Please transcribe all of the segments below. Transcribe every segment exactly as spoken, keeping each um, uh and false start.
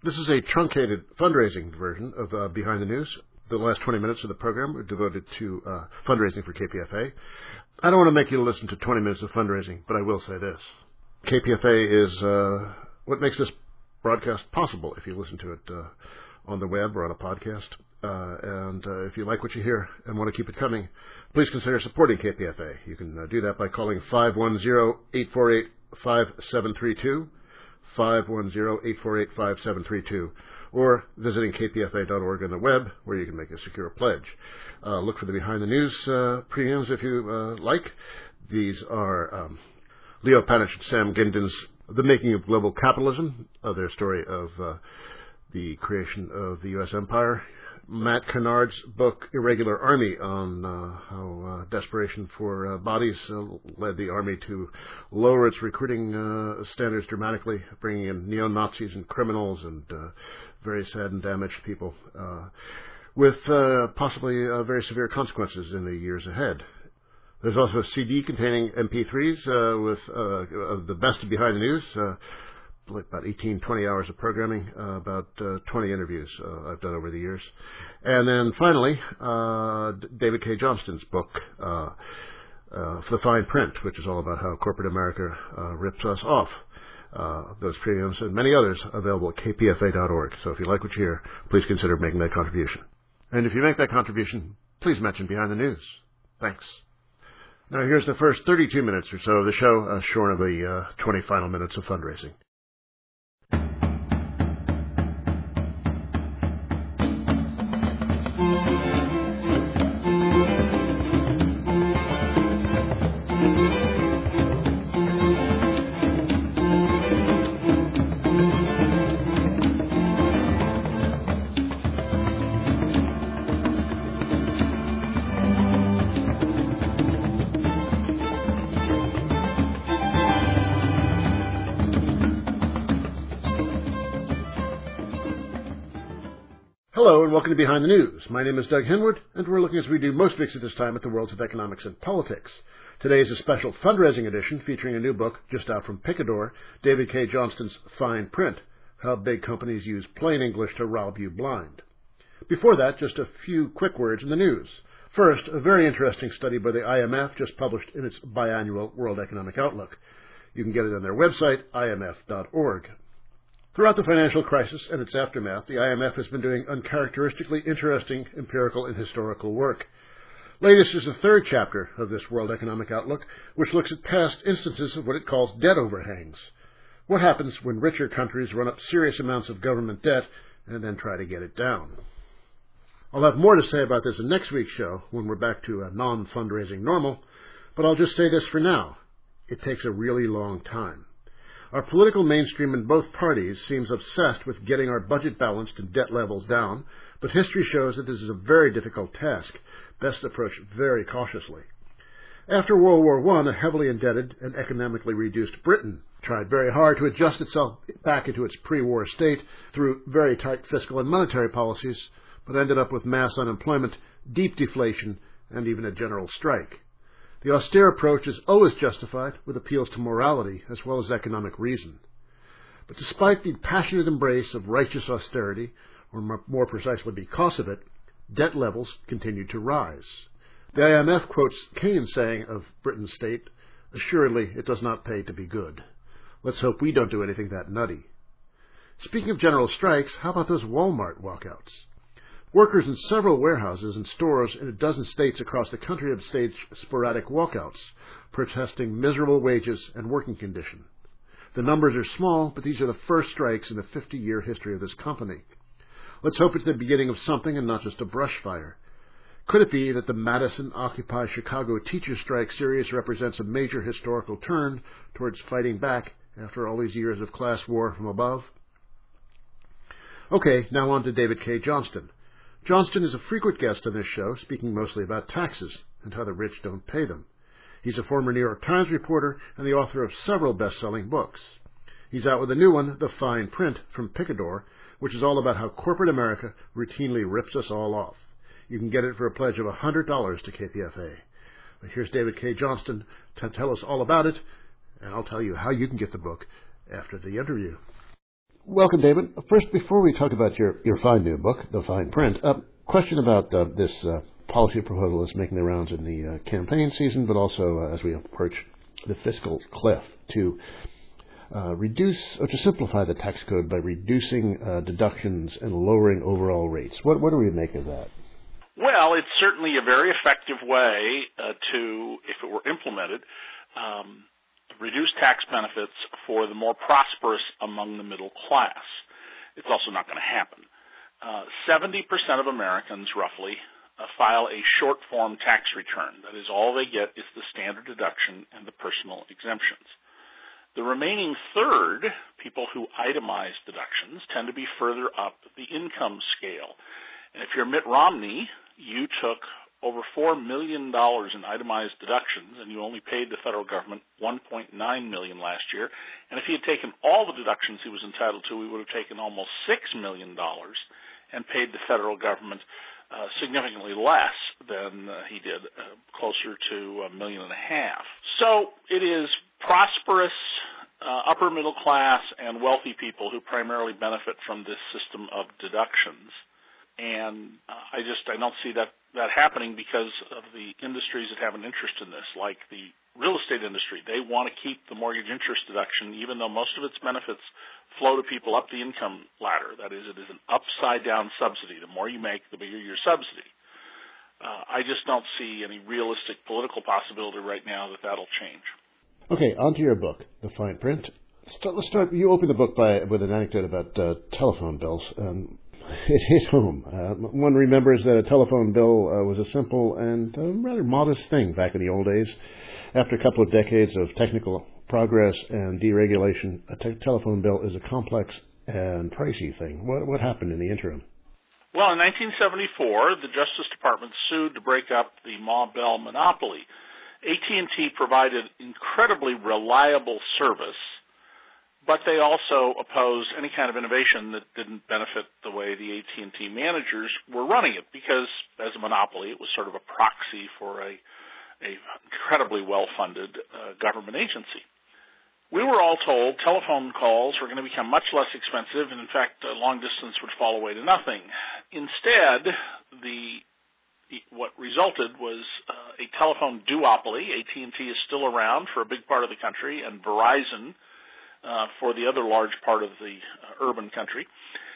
This is a truncated fundraising version of uh, Behind the News. The last twenty minutes of the program are devoted to uh, fundraising for K P F A. I don't want to make you listen to twenty minutes of fundraising, but I will say this. K P F A is uh, what makes this broadcast possible if you listen to it uh, on the web or on a podcast. Uh, and uh, if you like what you hear and want to keep it coming, please consider supporting K P F A. You can uh, do that by calling five one zero, eight four eight, five seven three two, five one zero, eight four eight, five seven three two, or visiting k p f a dot org on the web, where you can make a secure pledge. Uh, look for the Behind the News uh, premiums if you uh, like. These are um, Leo Panitch and Sam Gindin's The Making of Global Capitalism, uh, their story of uh, the creation of the U S empire. Matt Kennard's book, Irregular Army, on uh, how uh, desperation for uh, bodies uh, led the army to lower its recruiting uh, standards dramatically, bringing in neo-Nazis and criminals and uh, very sad and damaged people, uh, with uh, possibly uh, very severe consequences in the years ahead. There's also a C D containing M P threes uh, with uh, of the best of Behind the News, uh, like about eighteen, twenty hours of programming, uh, about uh, twenty interviews uh, I've done over the years. And then finally, uh, David Cay Johnston's book, uh, uh, The Fine Print, which is all about how corporate America uh, rips us off. Uh, those premiums and many others available at k p f a dot org. So if you like what you hear, please consider making that contribution. And if you make that contribution, please mention Behind the News. Thanks. Now here's the first thirty-two minutes or so of the show, uh, shorn of the uh, twenty final minutes of fundraising. Hello and welcome to Behind the News. My name is Doug Henwood, and we're looking as we do most weeks at this time at the worlds of economics and politics. Today is a special fundraising edition featuring a new book just out from Picador, David Cay Johnston's Fine Print, How Big Companies Use Plain English to Rob You Blind. Before that, just a few quick words in the news. First, a very interesting study by the I M F just published in its biannual World Economic Outlook. You can get it on their website, I M F dot org. Throughout the financial crisis and its aftermath, the I M F has been doing uncharacteristically interesting empirical and historical work. Latest is the third chapter of this World Economic Outlook, which looks at past instances of what it calls debt overhangs. What happens when richer countries run up serious amounts of government debt and then try to get it down? I'll have more to say about this in next week's show when we're back to a non-fundraising normal, but I'll just say this for now. It takes a really long time. Our political mainstream in both parties seems obsessed with getting our budget balanced and debt levels down, but history shows that this is a very difficult task, best approached very cautiously. After World War One, a heavily indebted and economically reduced Britain tried very hard to adjust itself back into its pre-war state through very tight fiscal and monetary policies, but ended up with mass unemployment, deep deflation, and even a general strike. The austere approach is always justified with appeals to morality as well as economic reason. But despite the passionate embrace of righteous austerity, or more precisely because of it, debt levels continued to rise. The I M F quotes Keynes saying of Britain's state, "Assuredly, it does not pay to be good." Let's hope we don't do anything that nutty. Speaking of general strikes, how about those Walmart walkouts? Workers in several warehouses and stores in a dozen states across the country have staged sporadic walkouts, protesting miserable wages and working conditions. The numbers are small, but these are the first strikes in the fifty-year history of this company. Let's hope it's the beginning of something and not just a brush fire. Could it be that the Madison Occupy Chicago teacher strike series represents a major historical turn towards fighting back after all these years of class war from above? Okay, now on to David Cay Johnston. Johnston is a frequent guest on this show, speaking mostly about taxes and how the rich don't pay them. He's a former New York Times reporter and the author of several best-selling books. He's out with a new one, The Fine Print, from Picador, which is all about how corporate America routinely rips us all off. You can get it for a pledge of one hundred dollars to K P F A. But here's David Cay Johnston to tell us all about it, and I'll tell you how you can get the book after the interview. Welcome, David. First, before we talk about your, your fine new book, The Fine Print, a uh, question about uh, this uh, policy proposal that's making the rounds in the uh, campaign season, but also uh, as we approach the fiscal cliff, to uh, reduce or to simplify the tax code by reducing uh, deductions and lowering overall rates. What, what do we make of that? Well, it's certainly a very effective way uh, to, if it were implemented, um, reduce tax benefits for the more prosperous among the middle class. It's also not going to happen. Uh, seventy percent of Americans, roughly, uh, file a short-form tax return. That is, all they get is the standard deduction and the personal exemptions. The remaining third, people who itemize deductions, tend to be further up the income scale. And if you're Mitt Romney, you took over four million dollars in itemized deductions, and you only paid the federal government one point nine million dollars last year. And if he had taken all the deductions he was entitled to, we would have taken almost six million dollars and paid the federal government uh, significantly less than uh, he did, uh, closer to a million and a half. So it is prosperous, uh, upper middle class, and wealthy people who primarily benefit from this system of deductions. And uh, I just I don't see that, that happening because of the industries that have an interest in this, like the real estate industry. They want to keep the mortgage interest deduction, even though most of its benefits flow to people up the income ladder. That is, it is an upside-down subsidy. The more you make, the bigger your subsidy. Uh, I just don't see any realistic political possibility right now that that'll change. Okay, on to your book, The Fine Print. Start, let's start. You open the book by with an anecdote about uh, telephone bills. Um, it hit home. Uh, one remembers that a telephone bill uh, was a simple and uh, rather modest thing back in the old days. After a couple of decades of technical progress and deregulation, a te- telephone bill is a complex and pricey thing. What, what happened in the interim? Well, in nineteen seventy-four, the Justice Department sued to break up the Ma Bell monopoly. A T and T provided incredibly reliable service, but they also opposed any kind of innovation that didn't benefit the way the A T and T managers were running it, because as a monopoly, it was sort of a proxy for a, a incredibly well-funded uh, government agency. We were all told telephone calls were going to become much less expensive, and in fact, uh, long distance would fall away to nothing. Instead, the what resulted was uh, a telephone duopoly. A T and T is still around for a big part of the country, and Verizon uh, for the other large part of the uh, urban country.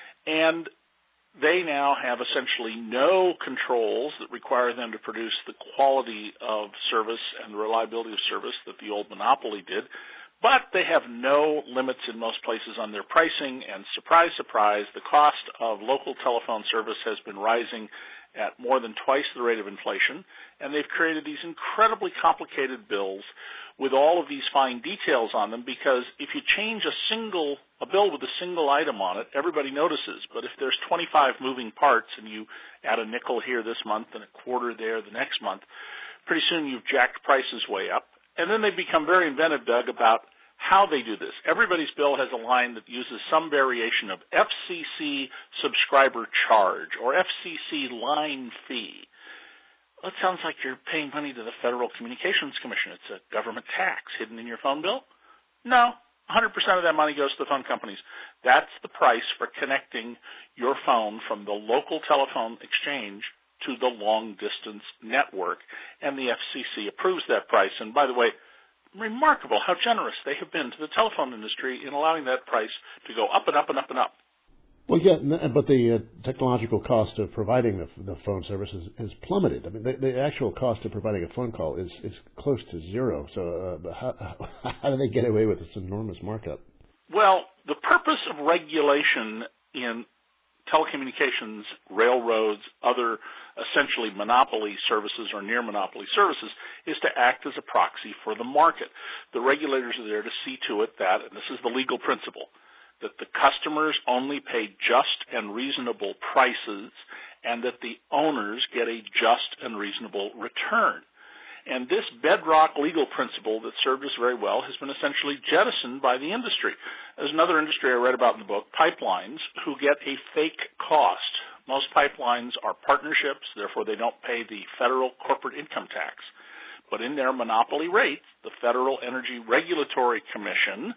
And they now have essentially no controls that require them to produce the quality of service and the reliability of service that the old monopoly did. But they have no limits in most places on their pricing, and surprise, surprise, the cost of local telephone service has been rising at more than twice the rate of inflation, and they've created these incredibly complicated bills with all of these fine details on them, because if you change a single, a bill with a single item on it, everybody notices. But if there's twenty-five moving parts and you add a nickel here this month and a quarter there the next month, pretty soon you've jacked prices way up. And then they become very inventive, Doug, about how they do this. Everybody's bill has a line that uses some variation of F C C subscriber charge or F C C line fee. Well, it sounds like you're paying money to the Federal Communications Commission. It's a government tax hidden in your phone bill. No, one hundred percent of that money goes to the phone companies. That's the price for connecting your phone from the local telephone exchange to the long-distance network, and the F C C approves that price. And by the way, remarkable how generous they have been to the telephone industry in allowing that price to go up and up and up and up. Well, yeah, but the uh, technological cost of providing the, the phone service is, is plummeted. I mean, the, the actual cost of providing a phone call is, is close to zero. So uh, how, how do they get away with this enormous markup? Well, the purpose of regulation in telecommunications, railroads, other essentially monopoly services or near monopoly services is to act as a proxy for the market. The regulators are there to see to it that, and this is the legal principle, that the customers only pay just and reasonable prices and that the owners get a just and reasonable return. And this bedrock legal principle that served us very well has been essentially jettisoned by the industry. There's another industry I read about in the book, pipelines, who get a fake cost. Most pipelines are partnerships, therefore they don't pay the federal corporate income tax. But in their monopoly rates, the Federal Energy Regulatory Commission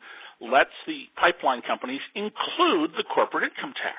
lets the pipeline companies include the corporate income tax.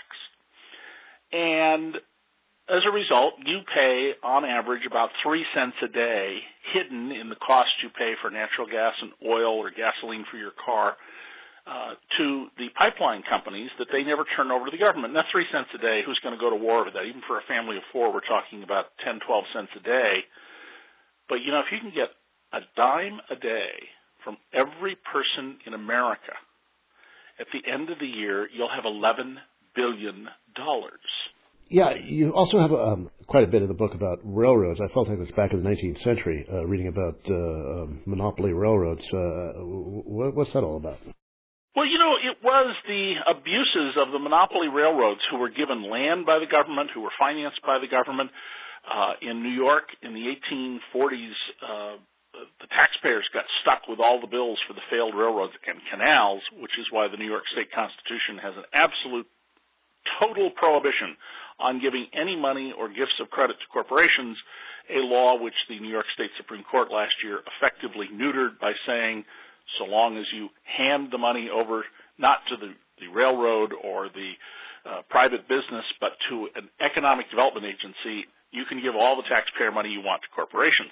And as a result, you pay, on average, about three cents a day hidden in the cost you pay for natural gas and oil or gasoline for your car uh, to the pipeline companies that they never turn over to the government. And that's three cents a day. Who's going to go to war with that? Even for a family of four, we're talking about ten, twelve cents a day. But, you know, if you can get a dime a day from every person in America, at the end of the year, you'll have eleven billion dollars. Yeah, you also have um, quite a bit in the book about railroads. I felt like it was back in the nineteenth century, uh, reading about uh, um, monopoly railroads. Uh, what, what's that all about? Well, you know, it was the abuses of the monopoly railroads who were given land by the government, who were financed by the government. Uh, in New York in the eighteen forties, uh, the taxpayers got stuck with all the bills for the failed railroads and canals, which is why the New York State Constitution has an absolute total prohibition on giving any money or gifts of credit to corporations, a law which the New York State Supreme Court last year effectively neutered by saying so long as you hand the money over not to the, the railroad or the uh, private business but to an economic development agency, you can give all the taxpayer money you want to corporations.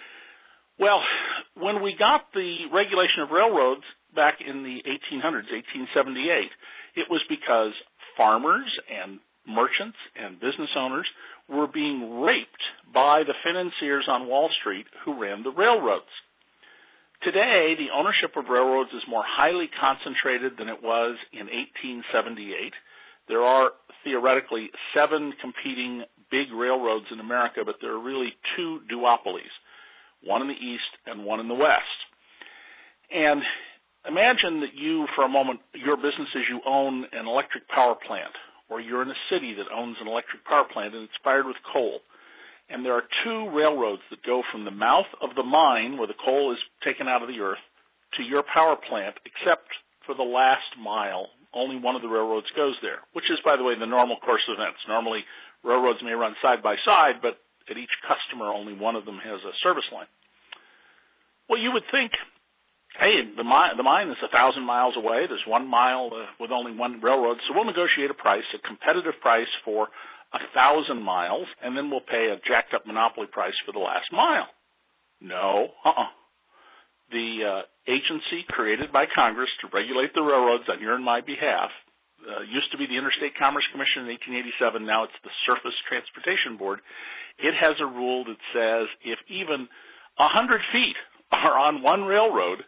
Well, when we got the regulation of railroads back in the eighteen hundreds, eighteen seventy-eight, it was because farmers and merchants and business owners were being raped by the financiers on Wall Street who ran the railroads. Today, the ownership of railroads is more highly concentrated than it was in eighteen seventy-eight. There are theoretically seven competing big railroads in America, but there are really two duopolies, one in the east and one in the west. And imagine that you, for a moment, your business is you own an electric power plant, or you're in a city that owns an electric power plant and it's fired with coal. And there are two railroads that go from the mouth of the mine, where the coal is taken out of the earth, to your power plant, except for the last mile. Only one of the railroads goes there, which is, by the way, the normal course of events. Normally, railroads may run side by side, but at each customer, only one of them has a service line. Well, you would think, hey, the mine, the mine is a thousand miles away. There's one mile uh, with only one railroad, so we'll negotiate a price, a competitive price for a thousand miles, and then we'll pay a jacked-up monopoly price for the last mile. No, uh-uh. The uh, agency created by Congress to regulate the railroads on your and my behalf uh, used to be the Interstate Commerce Commission in eighteen eighty-seven. Now it's the Surface Transportation Board. It has a rule that says if even one hundred feet are on one railroad,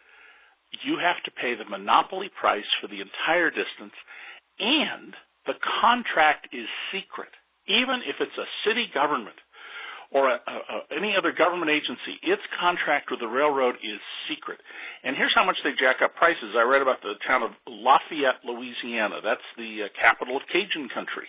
you have to pay the monopoly price for the entire distance, and the contract is secret. Even if it's a city government or a, a, a, any other government agency, its contract with the railroad is secret. And here's how much they jack up prices. I read about the town of Lafayette, Louisiana. That's the uh, capital of Cajun country.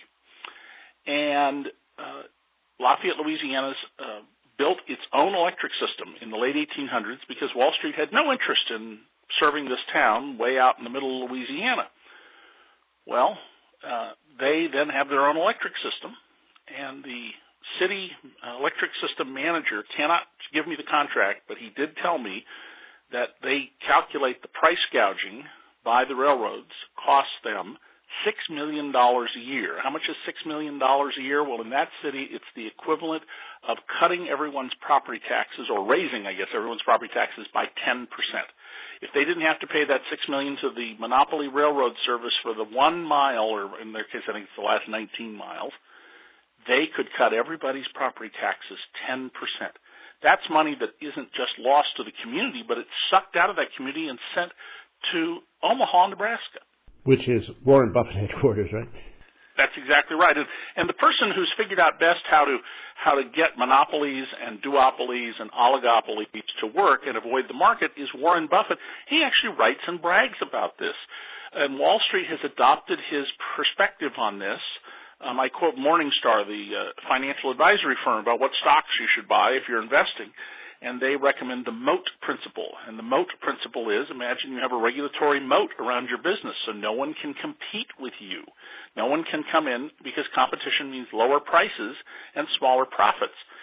And uh, Lafayette, Louisiana's uh, built its own electric system in the late eighteen hundreds because Wall Street had no interest in serving this town way out in the middle of Louisiana. Well, uh, they then have their own electric system, and the city uh, electric system manager cannot give me the contract, but he did tell me that they calculate the price gouging by the railroads costs them six million dollars a year. How much is six million dollars a year? Well, in that city, it's the equivalent of cutting everyone's property taxes, or raising, I guess, everyone's property taxes by ten percent. If they didn't have to pay that six million dollars to the monopoly railroad service for the one mile, or in their case, I think it's the last nineteen miles, they could cut everybody's property taxes ten percent. That's money that isn't just lost to the community, but it's sucked out of that community and sent to Omaha, Nebraska. Which is Warren Buffett headquarters, right? That's exactly right. And, and the person who's figured out best how to how to get monopolies and duopolies and oligopolies to work and avoid the market is Warren Buffett. He actually writes and brags about this. And Wall Street has adopted his perspective on this. Um, I quote Morningstar, the uh, financial advisory firm, about what stocks you should buy if you're investing. And they recommend the moat principle. And the moat principle is, imagine you have a regulatory moat around your business so no one can compete with you. No one can come in because competition means lower prices and smaller profits.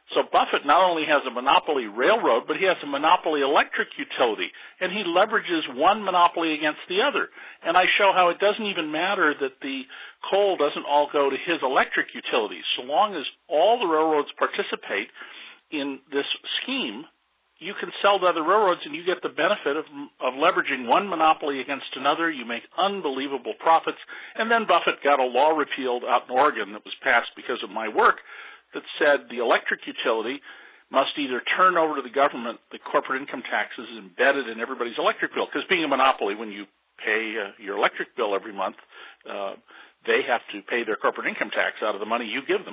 So Buffett not only has a monopoly railroad, but he has a monopoly electric utility, and he leverages one monopoly against the other. And I show how it doesn't even matter that the coal doesn't all go to his electric utilities. So long as all the railroads participate in this scheme, you can sell to other railroads and you get the benefit of, of leveraging one monopoly against another. You make unbelievable profits. And then Buffett got a law repealed out in Oregon that was passed because of my work that said the electric utility must either turn over to the government the corporate income taxes embedded in everybody's electric bill. Because being a monopoly, when you pay uh, your electric bill every month, uh, they have to pay their corporate income tax out of the money you give them.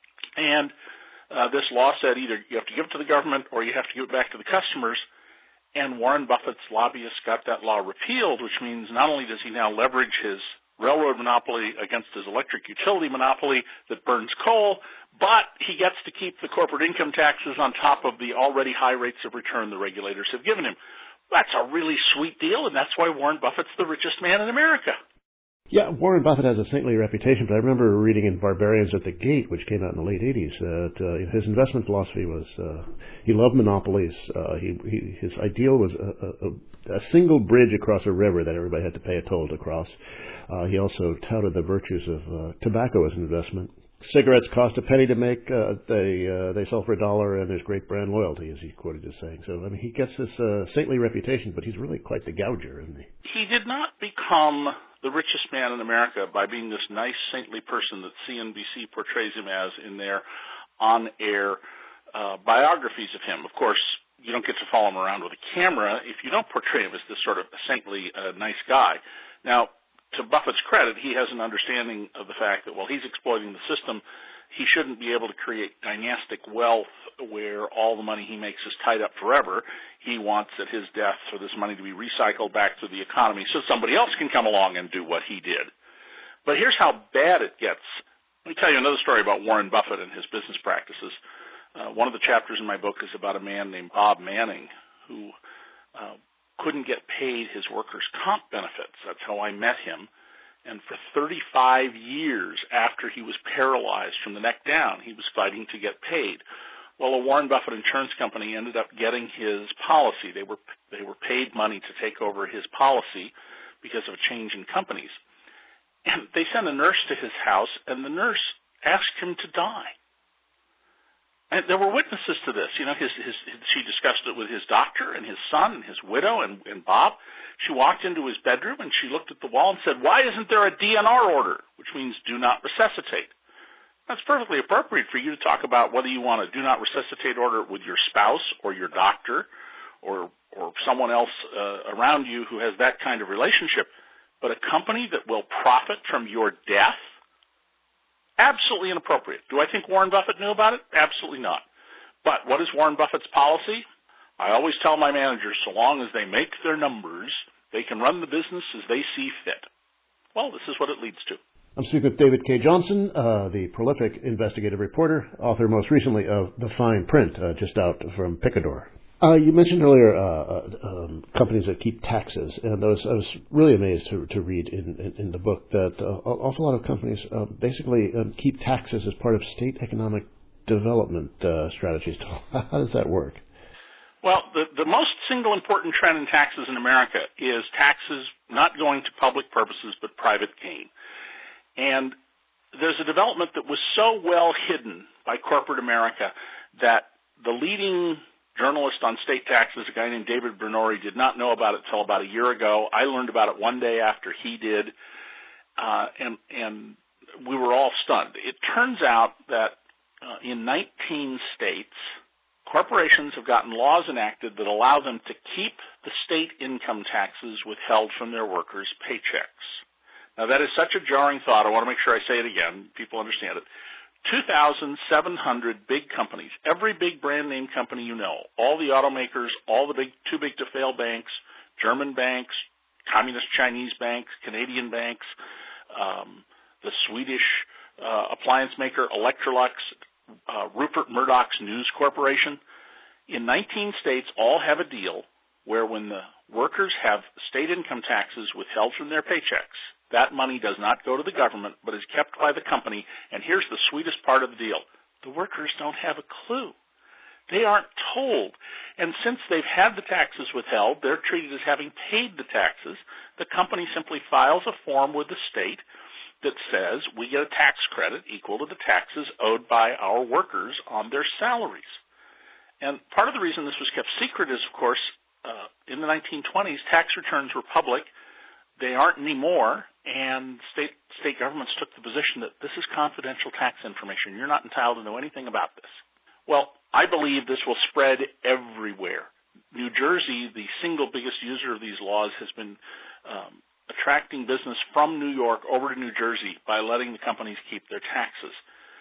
And uh, this law said either you have to give it to the government or you have to give it back to the customers. And Warren Buffett's lobbyists got that law repealed, which means not only does he now leverage his railroad monopoly against his electric utility monopoly that burns coal, but he gets to keep the corporate income taxes on top of the already high rates of return the regulators have given him. That's a really sweet deal, and that's why Warren Buffett's the richest man in America. Yeah, Warren Buffett has a saintly reputation, but I remember reading in Barbarians at the Gate, which came out in the late eighties, that uh, his investment philosophy was uh, he loved monopolies. Uh, he, he his ideal was a, a, a single bridge across a river that everybody had to pay a toll to cross. Uh, he also touted the virtues of uh, tobacco as an investment. Cigarettes cost a penny to make. Uh, they uh, they sell for a dollar, and there's great brand loyalty, as he quoted as saying. So, I mean, he gets this uh, saintly reputation, but he's really quite the gouger, isn't he? He did not become the richest man in America by being this nice, saintly person that C N B C portrays him as in their on-air uh, biographies of him. Of course, you don't get to follow him around with a camera if you don't portray him as this sort of saintly, uh, nice guy. Now, to Buffett's credit, he has an understanding of the fact that while he's exploiting the system, he shouldn't be able to create dynastic wealth where all the money he makes is tied up forever. He wants at his death for this money to be recycled back to the economy so somebody else can come along and do what he did. But here's how bad it gets. Let me tell you another story about Warren Buffett and his business practices. Uh, one of the chapters in my book is about a man named Bob Manning who uh, couldn't get paid his workers' comp benefits. That's how I met him. And for thirty-five years after he was paralyzed from the neck down, he was fighting to get paid. Well, a Warren Buffett insurance company ended up getting his policy. They were they were paid money to take over his policy because of a change in companies. And they sent a nurse to his house, and the nurse asked him to die. And there were witnesses to this. You know, his, his, his, she discussed it with his doctor and his son and his widow and, and Bob. She walked into his bedroom and she looked at the wall and said, "Why isn't there a D N R order?" which means do not resuscitate. That's perfectly appropriate for you to talk about whether you want a do not resuscitate order with your spouse or your doctor or, or someone else uh, around you who has that kind of relationship. But a company that will profit from your death? Absolutely inappropriate. Do I think Warren Buffett knew about it? Absolutely not. But what is Warren Buffett's policy? I always tell my managers, so long as they make their numbers, they can run the business as they see fit. Well, this is what it leads to. I'm speaking with David K. Johnson, uh, the prolific investigative reporter, author most recently of The Fine Print, uh, just out from Picador. Uh, you mentioned earlier uh, uh, um, companies that keep taxes, and I was, I was really amazed to, to read in, in, in the book that uh, an awful lot of companies uh, basically um, keep taxes as part of state economic development uh, strategies. How does that work? Well, the, the most single important trend in taxes in America is taxes not going to public purposes but private gain. And there's a development that was so well hidden by corporate America that the leading journalist on state taxes, a guy named David Bernori, did not know about it until about a year ago. I learned about it one day after he did, uh, and, and we were all stunned. It turns out that uh, in nineteen states, corporations have gotten laws enacted that allow them to keep the state income taxes withheld from their workers' paychecks. Now, that is such a jarring thought. I want to make sure I say it again. People understand it. two thousand seven hundred big companies, every big brand name company you know, all the automakers, all the big, too big to fail banks, German banks, communist Chinese banks, Canadian banks, um, the Swedish uh, appliance maker Electrolux, uh, Rupert Murdoch's News Corporation. In nineteen states, all have a deal where when the workers have state income taxes withheld from their paychecks, that money does not go to the government, but is kept by the company. And here's the sweetest part of the deal. The workers don't have a clue. They aren't told. And since they've had the taxes withheld, they're treated as having paid the taxes. The company simply files a form with the state that says we get a tax credit equal to the taxes owed by our workers on their salaries. And part of the reason this was kept secret is, of course, uh, in the nineteen twenties, tax returns were public. They aren't anymore, and state state governments took the position that this is confidential tax information. You're not entitled to know anything about this. Well, I believe this will spread everywhere. New Jersey, the single biggest user of these laws, has been um, attracting business from New York over to New Jersey by letting the companies keep their taxes.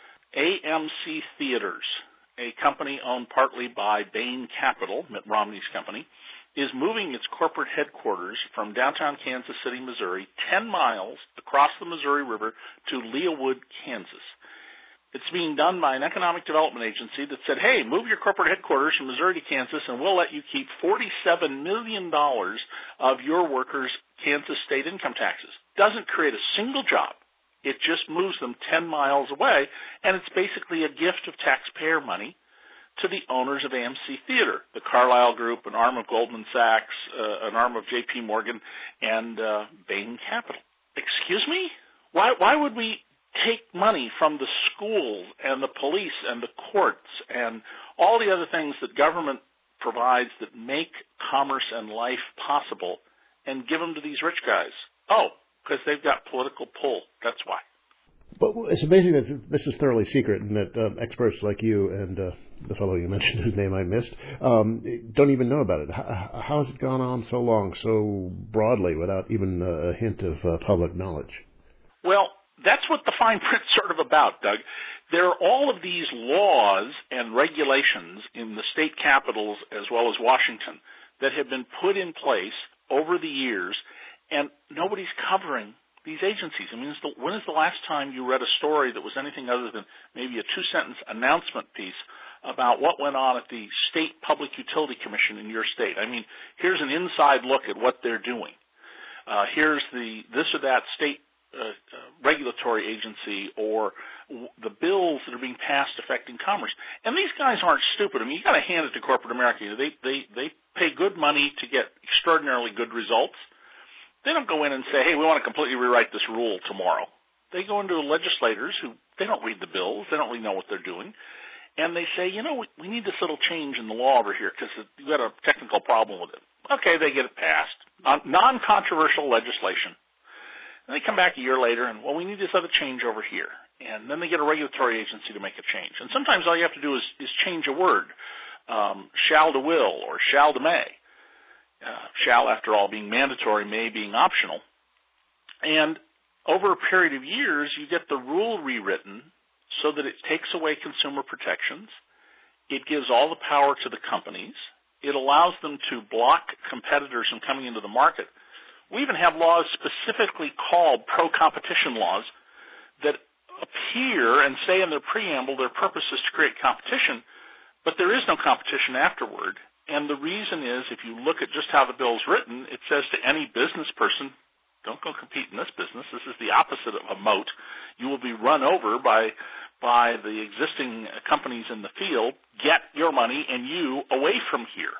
A M C Theaters, a company owned partly by Bain Capital, Mitt Romney's company, is moving its corporate headquarters from downtown Kansas City, Missouri, ten miles across the Missouri River to Leawood, Kansas. It's being done by an economic development agency that said, hey, move your corporate headquarters from Missouri to Kansas and we'll let you keep forty-seven million dollars of your workers' Kansas state income taxes. Doesn't create a single job. It just moves them ten miles away, and it's basically a gift of taxpayer money to the owners of A M C Theater, the Carlyle Group, an arm of Goldman Sachs, uh, an arm of J P Morgan, and uh, Bain Capital. Excuse me? Why, why would we take money from the schools and the police and the courts and all the other things that government provides that make commerce and life possible and give them to these rich guys? Oh, because they've got political pull. That's why. But it's amazing that this is thoroughly secret and that um, experts like you and uh, the fellow you mentioned, whose name I missed, um, don't even know about it. How, how has it gone on so long, so broadly, without even a hint of uh, public knowledge? Well, that's what the fine print's sort of about, Doug. There are all of these laws and regulations in the state capitals as well as Washington that have been put in place over the years, and nobody's covering these agencies. I mean, when is the last time you read a story that was anything other than maybe a two-sentence announcement piece about what went on at the State Public Utility Commission in your state? I mean, here's an inside look at what they're doing. Uh, here's the this or that state uh, uh, regulatory agency or w- the bills that are being passed affecting commerce. And these guys aren't stupid. I mean, you got to hand it to corporate America. They they they pay good money to get extraordinarily good results. They don't go in and say, hey, we want to completely rewrite this rule tomorrow. They go into legislators who, they don't read the bills, they don't really know what they're doing, and they say, you know, we, we need this little change in the law over here because you've got a technical problem with it. Okay, they get it passed. Non-controversial legislation. And they come back a year later and, well, we need this other change over here. And then they get a regulatory agency to make a change. And sometimes all you have to do is, is change a word, um, shall to will or shall to may. Uh, shall, after all, being mandatory, may being optional. And over a period of years, you get the rule rewritten so that it takes away consumer protections. It gives all the power to the companies. It allows them to block competitors from coming into the market. We even have laws specifically called pro-competition laws that appear and say in their preamble their purpose is to create competition, but there is no competition afterward. And the reason is, if you look at just how the bill's written, it says to any business person, don't go compete in this business. This is the opposite of a moat. You will be run over by by the existing companies in the field. Get your money and you away from here.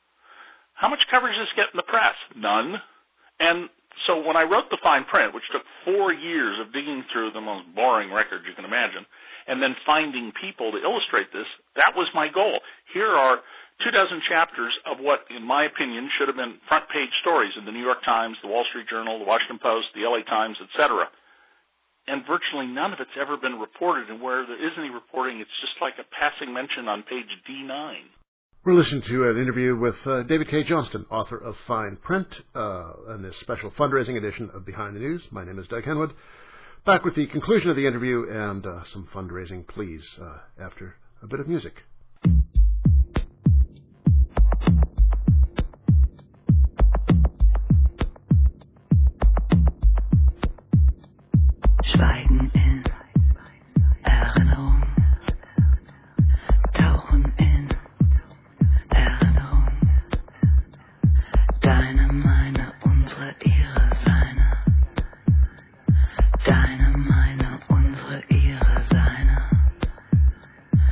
How much coverage does this get in the press? None. And so when I wrote the fine print, which took four years of digging through the most boring records you can imagine, and then finding people to illustrate this, that was my goal. Here are two dozen chapters of what, in my opinion, should have been front-page stories in the New York Times, the Wall Street Journal, the Washington Post, the L A Times, et cetera. And virtually none of it's ever been reported, and where there is any reporting, it's just like a passing mention on page D nine. We're listening to an interview with uh, David Cay Johnston, author of Fine Print, uh, in this special fundraising edition of Behind the News. My name is Doug Henwood. Back with the conclusion of the interview and uh, some fundraising pleas uh, after a bit of music. Schweigen in Erinnerung, tauchen in Erinnerung, deine, meine, unsere, ihre, seine, deine, meine, unsere, ihre, seine,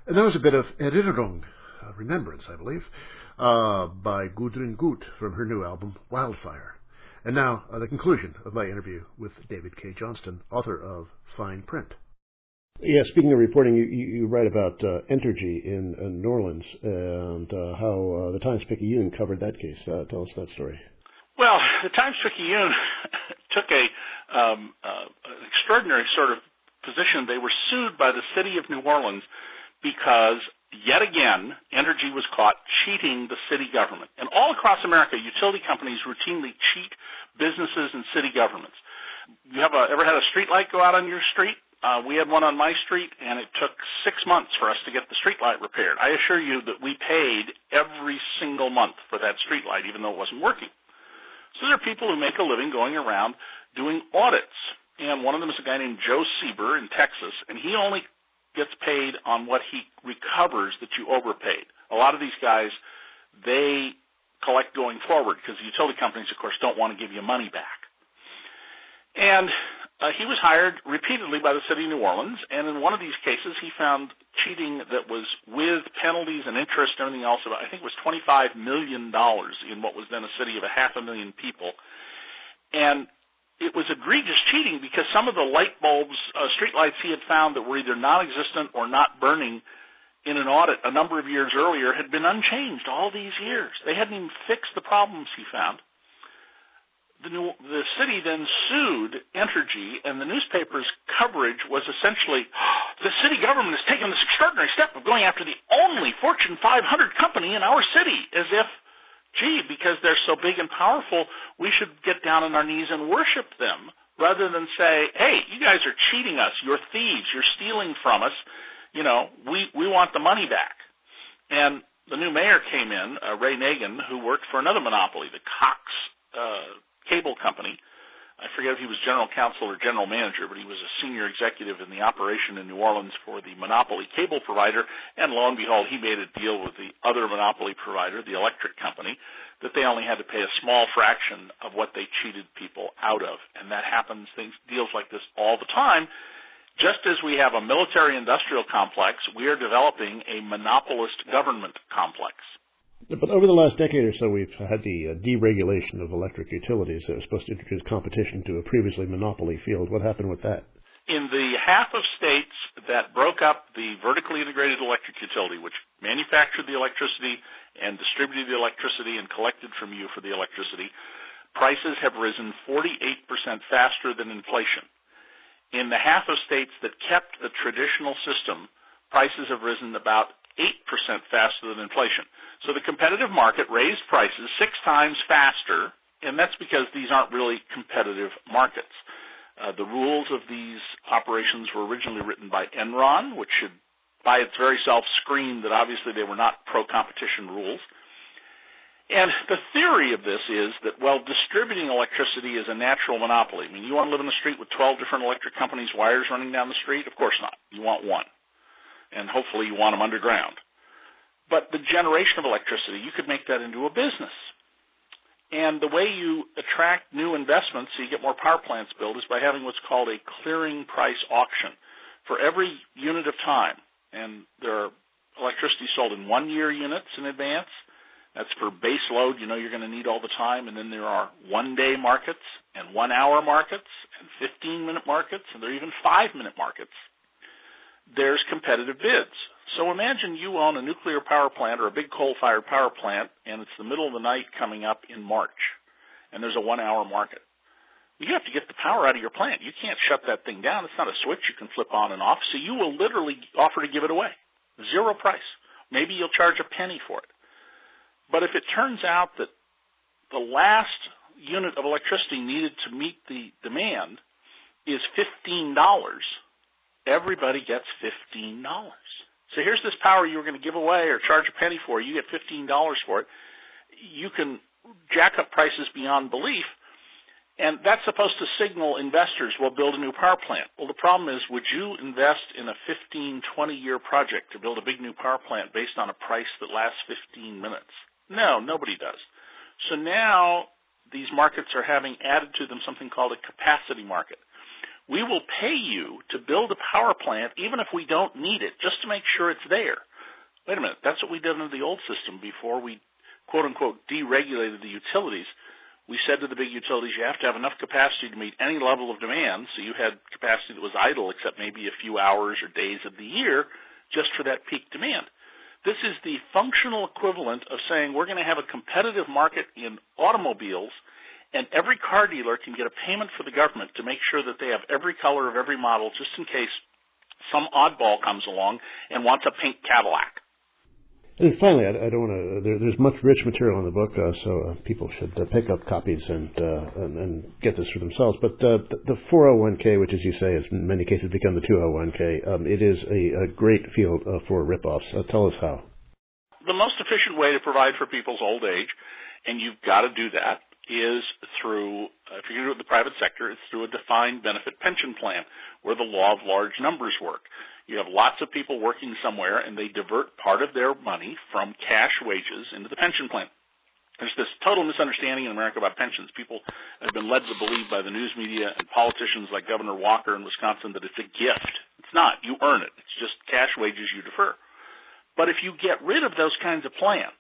And that was a bit of Erinnerung, uh, remembrance, I believe, uh, by Gudrun Gut from her new album, Wildfire. And now, uh, the conclusion of my interview with David Cay Johnston, author of Fine Print. Yeah, speaking of reporting, you, you write about uh, Entergy in, in New Orleans and uh, how uh, the Times-Picayune covered that case. Uh, tell us that story. Well, the Times-Picayune took a um, uh, an extraordinary sort of position. They were sued by the city of New Orleans because, yet again, Entergy was caught cheating the city government. And all across America, utility companies routinely cheat businesses and city governments. You have a, ever had a street light go out on your street? Uh, we had one on my street, and it took six months for us to get the street light repaired. I assure you that we paid every single month for that street light, even though it wasn't working. So there are people who make a living going around doing audits, and one of them is a guy named Joe Sieber in Texas, and he only gets paid on what he recovers that you overpaid. A lot of these guys, they collect going forward because the utility companies, of course, don't want to give you money back. And uh, he was hired repeatedly by the city of New Orleans, and in one of these cases he found cheating that was with penalties and interest and everything else. About, I think it was twenty-five million dollars in what was then a city of a half a million people. And it was egregious cheating because some of the light bulbs, uh, street lights he had found that were either non-existent or not burning in an audit a number of years earlier had been unchanged all these years. They hadn't even fixed the problems he found. The, new, the city then sued Entergy, and the newspaper's coverage was essentially, the city government has taken this extraordinary step of going after the only Fortune five hundred company in our city, as if, gee, because they're so big and powerful, we should get down on our knees and worship them, rather than say, hey, you guys are cheating us, you're thieves, you're stealing from us, you know, we, we want the money back. And the new mayor came in, uh, Ray Nagin, who worked for another monopoly, the Cox uh cable company. I forget if he was general counsel or general manager, but he was a senior executive in the operation in New Orleans for the monopoly cable provider, and lo and behold, he made a deal with the other monopoly provider, the electric company, that they only had to pay a small fraction of what they cheated people out of. And that happens, things, deals like this all the time. Just as we have a military-industrial complex, we are developing a monopolist government complex. But over the last decade or so, we've had the uh, deregulation of electric utilities that was supposed to introduce competition to a previously monopoly field. What happened with that? In the half of states that broke up the vertically integrated electric utility, which manufactured the electricity and distributed the electricity and collected from you for the electricity, prices have risen forty-eight percent faster than inflation. In the half of states that kept the traditional system, prices have risen about eight percent faster than inflation. So the competitive market raised prices six times faster, and that's because these aren't really competitive markets. Uh, the rules of these operations were originally written by Enron, which should by its very self scream that obviously they were not pro-competition rules. And the theory of this is that, well, distributing electricity is a natural monopoly. I mean, you want to live in the street with twelve different electric companies' wires running down the street? Of course not. You want one. And hopefully you want them underground. But the generation of electricity, you could make that into a business. And the way you attract new investments so you get more power plants built is by having what's called a clearing price auction. For every unit of time, and there are electricity sold in one-year units in advance. That's for base load, you know you're going to need all the time. And then there are one-day markets and one-hour markets and fifteen-minute markets, and there are even five-minute markets. There's competitive bids. So imagine you own a nuclear power plant or a big coal-fired power plant, and it's the middle of the night coming up in March, and there's a one-hour market. You have to get the power out of your plant. You can't shut that thing down. It's not a switch you can flip on and off, so you will literally offer to give it away. Zero price. Maybe you'll charge a penny for it. But if it turns out that the last unit of electricity needed to meet the demand is fifteen dollars, everybody gets fifteen dollars. So here's this power you were going to give away or charge a penny for. You get fifteen dollars for it. You can jack up prices beyond belief, and that's supposed to signal investors will build a new power plant. Well, the problem is, would you invest in a fifteen, twenty-year project to build a big new power plant based on a price that lasts fifteen minutes? No, nobody does. So now these markets are having added to them something called a capacity market, We will pay you to build a power plant even if we don't need it, just to make sure it's there. Wait a minute, that's what we did under the old system before we, quote-unquote, deregulated the utilities. We said to the big utilities, you have to have enough capacity to meet any level of demand, so you had capacity that was idle except maybe a few hours or days of the year just for that peak demand. This is the functional equivalent of saying we're going to have a competitive market in automobiles, and every car dealer can get a payment for the government to make sure that they have every color of every model just in case some oddball comes along and wants a pink Cadillac. And finally, I, I don't want to. There, there's much rich material in the book, uh, so uh, people should uh, pick up copies and, uh, and and get this for themselves. But uh, the, the four oh one k, which, as you say, has in many cases become the two oh one k, um, it is a, a great field uh, for ripoffs. Uh, tell us how. The most efficient way to provide for people's old age, and you've got to do that, is through, uh, if you're going to do it in the private sector, it's through a defined benefit pension plan where the law of large numbers work. You have lots of people working somewhere, and they divert part of their money from cash wages into the pension plan. There's this total misunderstanding in America about pensions. People have been led to believe by the news media and politicians like Governor Walker in Wisconsin that it's a gift. It's not. You earn it. It's just cash wages you defer. But if you get rid of those kinds of plans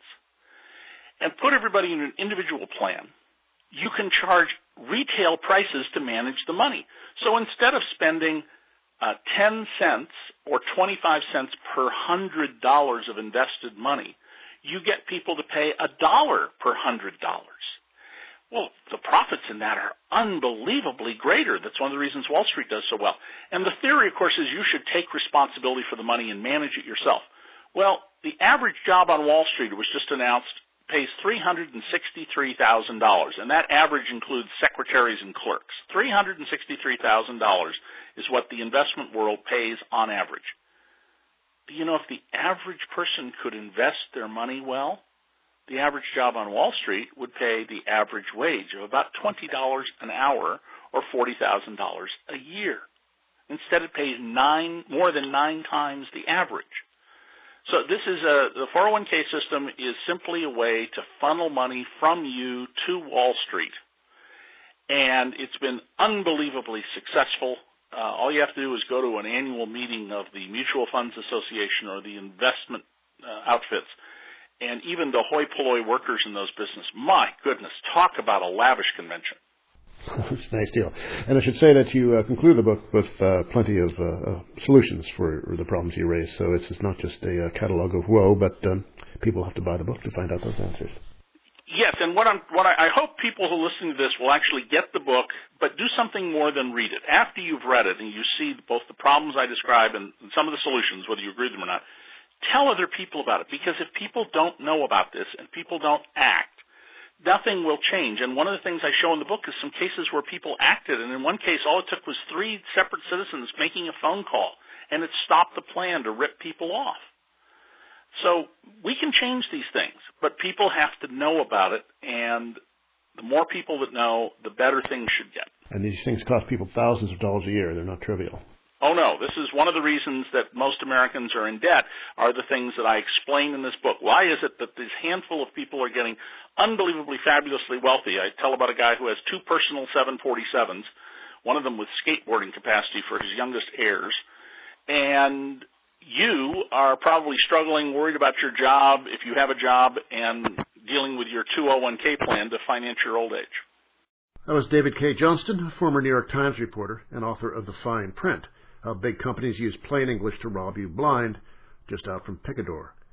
and put everybody in an individual plan, you can charge retail prices to manage the money. So instead of spending uh, ten cents or twenty-five cents per one hundred dollars of invested money, you get people to pay a dollar per one hundred dollars. Well, the profits in that are unbelievably greater. That's one of the reasons Wall Street does so well. And the theory, of course, is you should take responsibility for the money and manage it yourself. Well, the average job on Wall Street, it was just announced, pays three hundred sixty-three thousand dollars, and that average includes secretaries and clerks. three hundred sixty-three thousand dollars is what the investment world pays on average. You know, if the average person could invest their money well, the average job on Wall Street would pay the average wage of about twenty dollars an hour or forty thousand dollars a year. Instead, it pays nine, more than nine times the average. So this is a, the four oh one k system is simply a way to funnel money from you to Wall Street. And it's been unbelievably successful. Uh, all you have to do is go to an annual meeting of the Mutual Funds Association or the investment uh, outfits. And even the hoi polloi workers in those businesses, my goodness, talk about a lavish convention. It's a nice deal. And I should say that you uh, conclude the book with uh, plenty of uh, uh, solutions for the problems you raise. So it's, it's not just a uh, catalog of woe, but um, people have to buy the book to find out those answers. Yes, and what, I'm, what I, I hope people who listen to this will actually get the book, but do something more than read it. After you've read it and you see both the problems I describe and some of the solutions, whether you agree with them or not, tell other people about it. Because if people don't know about this and people don't act, nothing will change. And one of the things I show in the book is some cases where people acted. And in one case, all it took was three separate citizens making a phone call, and it stopped the plan to rip people off. So we can change these things, but people have to know about it. And the more people that know, the better things should get. And these things cost people thousands of dollars a year. They're not trivial. Oh, no. This is one of the reasons that most Americans are in debt are the things that I explain in this book. Why is it that this handful of people are getting unbelievably, fabulously wealthy? I tell about a guy who has two personal seven forty-sevens, one of them with skateboarding capacity for his youngest heirs. And you are probably struggling, worried about your job, if you have a job, and dealing with your two oh one k plan to finance your old age. That was David K. Johnston, former New York Times reporter and author of The Fine Print, How Big Companies Use Plain English to Rob You Blind, just out from Picador.